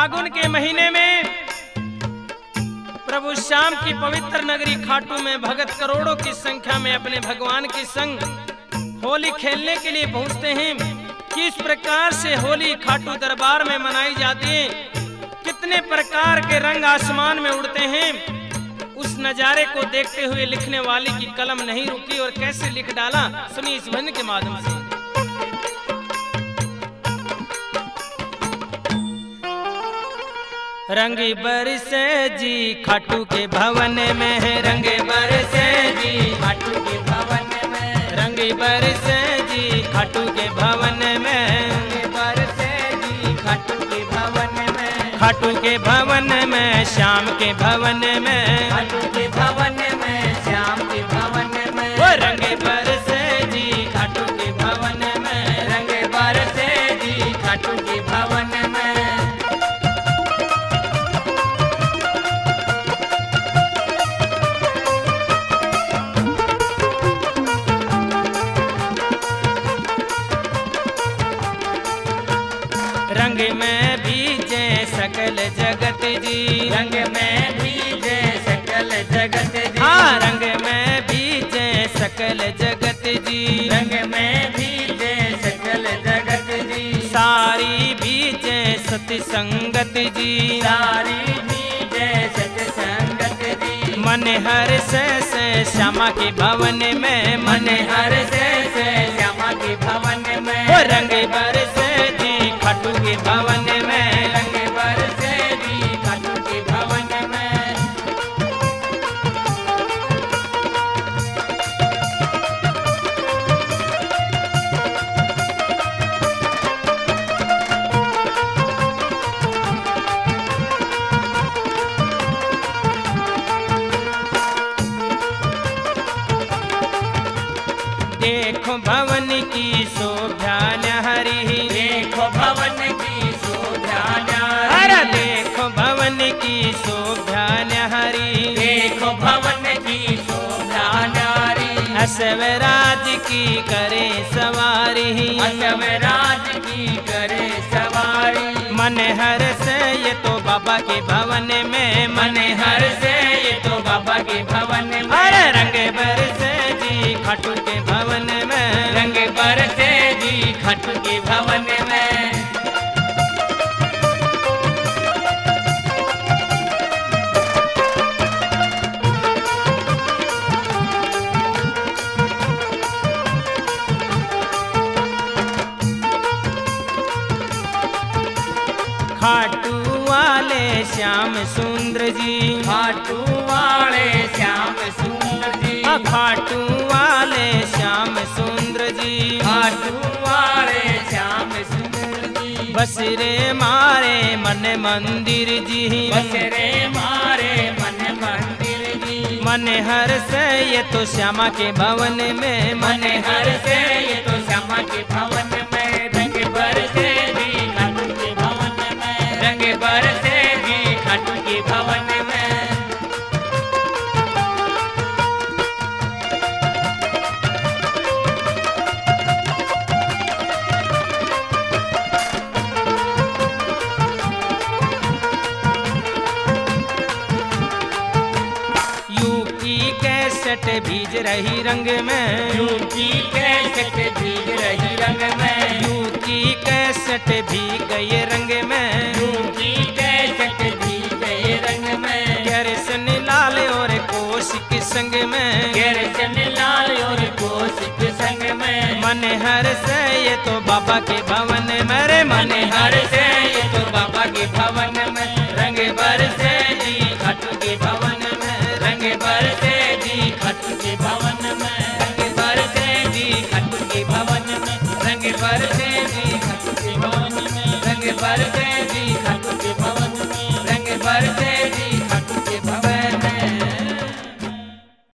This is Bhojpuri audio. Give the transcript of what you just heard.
फागुन के महीने में प्रभु श्याम की पवित्र नगरी खाटू में भगत करोड़ों की संख्या में अपने भगवान के संग होली खेलने के लिए पहुंचते हैं। किस प्रकार से होली खाटू दरबार में मनाई जाती है, कितने प्रकार के रंग आसमान में उड़ते हैं, उस नजारे को देखते हुए लिखने वाले की कलम नहीं रुकी और कैसे लिख डाला, सुनिए इस भजन के माध्यम से। रंग बरसे जी खाटू के भवन में है, रंग बरसे जी खाटू के भवन में, रंग बरसे जी खाटू के भवन में, रंग बरसे जी खाटू के भवन में, खाटू के भवन में श्याम के भवन में, खाटू के भवन में श्याम के भवन में, वो रंग बरसे जी खाटू के भवन में, रंग बरसे जी खाटू के भवन में। रंग में भीजे सकल जगत जी, रंग में भीजे सकल जगत जी, हाँ रंग में भीजे सकल जगत जी, रंग में भीजे सकल जगत जी, सारी भीजे सत संगत जी, सारी भीजे सत संगत जी, मन हर से श्यामा के भवन में, मन हर से श्यामा के भवन में, वो रंग बरसे खाटू के भवन में, रंग बरसे जी खाटू के भवन में। देखो भवन की शोभा न्यारी, देखो भवन की शोभा न्यारी, देखो भवन की शोभा न्यारी, देखो भवन की शोभा न्यारी, असवराज की करे सवारी, असवराज की करे सवारी, मन हर से ये तो बाबा के भवन में, मन हर से ये तो बाबा के भवन में, अरे रंग बरसे जी खाटू के भवन में, रंग बरसे जी खाटू के भवन में। खाटू वाले श्याम सुंदर जी, खाटू वाले श्याम सुंदर जी, खाटू वाले श्याम सुंदर जी, खाटू वाले श्याम सुंदर जी, बसरे मारे मन मंदिर जी, बसरे मारे मन मंदिर जी, मन हर से ये तो श्यामा के भवन में, मन हर से ये तो श्यामा के भवन में, रंग बरसे जी खाटू के भवन में, रंग बरसे जी खाटू के भवन में। कैसेट भीज रही रंग में, यू की कैसेट भीज रही रंग में, यू की कैसेट भीग गए रंग में, यू की कैसेट भीग गए रंग में, गैरसन लाल और कौशिक संग में, गैरसन लाल और कौशिक संग में, मन हर से ये तो बाबा के भवन में, रे मन हर से ये